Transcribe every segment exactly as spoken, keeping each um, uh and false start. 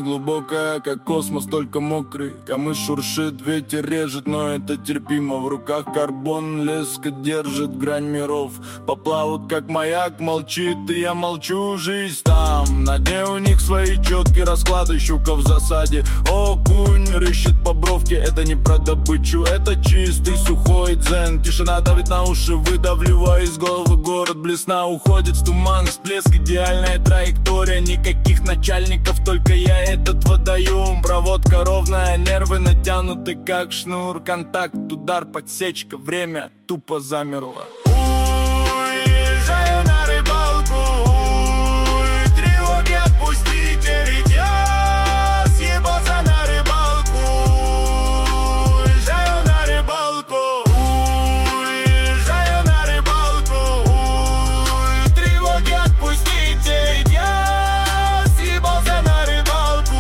глубокая, как космос, только мокрый. Камыш шуршит, ветер режет, но это терпимо. В руках карбон, леска держит грань миров. Поплавают, как маяк, молчит, и я молчу. Жизнь там, на дне у них свои четкие расклады. Щука в засаде, окунь рыщет по бровке. Это не про добычу, это чистый сухой дзен. Тишина давит на уши, выдавливая из головы город. Блесна уходит в туман, всплеск, идеальная траектория. Никаких начальников, только я этот водоем. Проводка ровная, нервы натянуты как шнур. Контакт, удар, подсечка, время тупо замерло. Уезжаю на рыбалку, ой, тревоги отпустите, ведь я съебался на рыбалку. Уезжаю на рыбалку, уезжаю на рыбалку, ой, тревоги отпустите, ведь я съебался на рыбалку.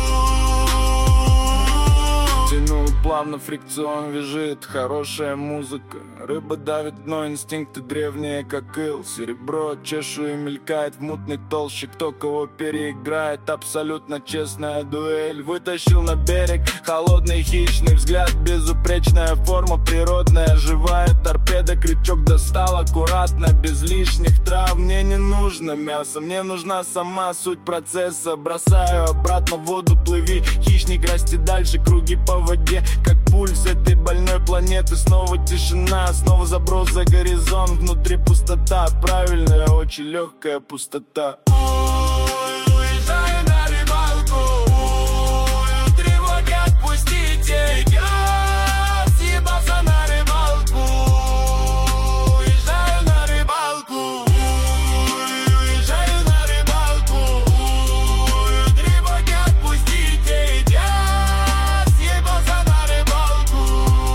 Тянул плавно, фрикцион вяжет, хорошая музыка. Рыба давит, но инстинкты древние, как ил. Серебро чешу и мелькает в мутной толще. Кто кого переиграет, абсолютно честная дуэль. Вытащил на берег холодный хищный взгляд. Безупречная форма, природная, живая торпеда. Крючок достал аккуратно, без лишних трав. Мне не нужно мясо, мне нужна сама суть процесса. Бросаю обратно в воду, плыви, хищник, расти дальше. Круги по воде, как пульс этой больной планеты. Снова тишина, снова заброс за горизонт. Внутри пустота, правильная, очень легкая пустота. Уезжаю на рыбалку, ой, тревоги отпустите, я съебался на рыбалку. Уезжаю на рыбалку, уезжаю на рыбалку, ой, тревоги отпустите, я съебался на рыбалку.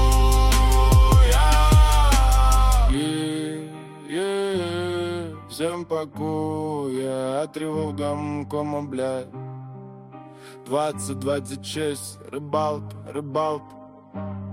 Е-е-е, всем покоя, от тревог домкома, блядь. Двадцать двадцать шесть, рыбалка, рыбалка.